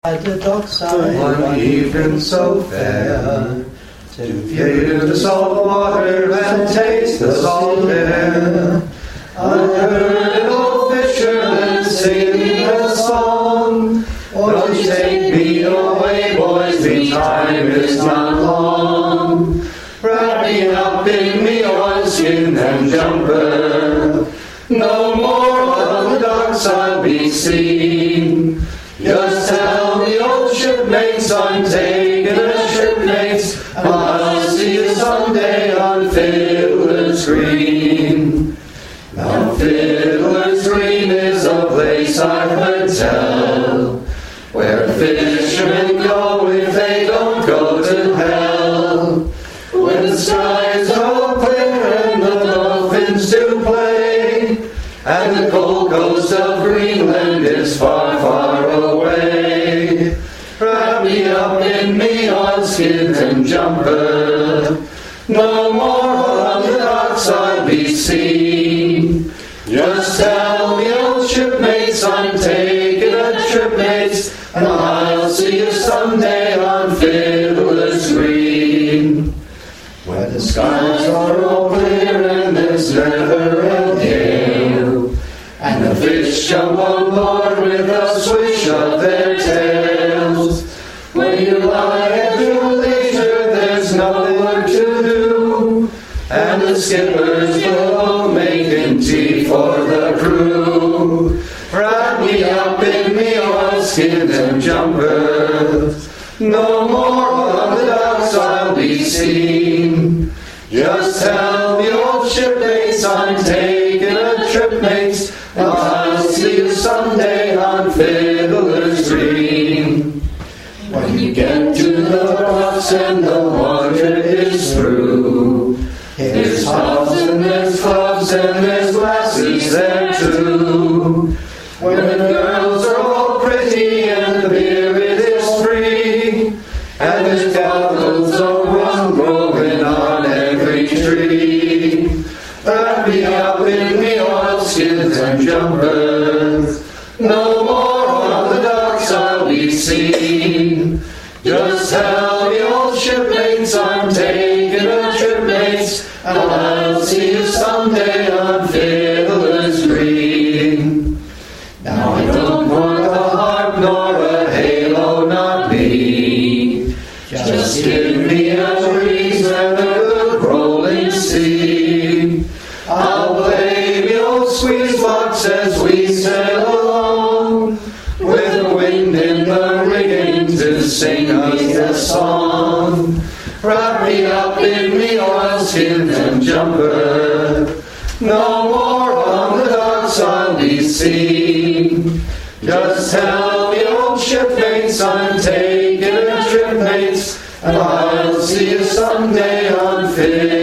At the dockside, one evening so fair, to view the salt water and taste the salt air. I heard an old fisherman sing a song. Won't you take me away, boys, the time is not long. Wrap me up in me oilskin and jumper. No more on the docks I'll be seen. Just tell the old shipmates I'm taking a shipmates. I'll see you someday on Fiddler's Green. Now Fiddler's Green is a place I've heard tell, where fishermen go if they don't go to hell. When the skies go clear and the dolphins do play, and the cold coast of Greenland is far, far away. Wrap me up in me oilskin and jumper. No more on the docks I'll be seen. Just tell the old shipmates I'm taking a trip, mates, and I'll see you someday on Fiddler's Green. When the skies are all clear and there's never a gale, and the fish jump on board with a swish of their tails. When you lie at your leisure, there's no work to do, and the skipper's below making tea for the crew. Wrap me up in me oilskin and jumper. No more on the docks I'll be seen. Just tell the old shipmates I'm taking a trip, mates, and I'll see you someday on Fiddler's Green. When you get to the rocks and the water is through, there's hogs and there's clubs and there's lasses there too. When the girls are all pretty and the beer it is free, and there's bottles of rum growing on every tree. Wrap me up in me oilskins and jumpers. No more on the docks I'll be seen. Just tell the old shipmates I'm taking a trip, mates, and I'll see you someday on Fiddler's Green. Now I don't want a harp nor a halo, not me. Just give me a breeze and a good rolling sea. I'll play me old squeeze box as we sail along, with the wind in the rigging to sing us a song. Wrap me up in me oilskin and jumper. No more on the docks I'll be seen. Just tell the old shipmates I'm taking a trip, mates, and I'll see you someday on Fiddler's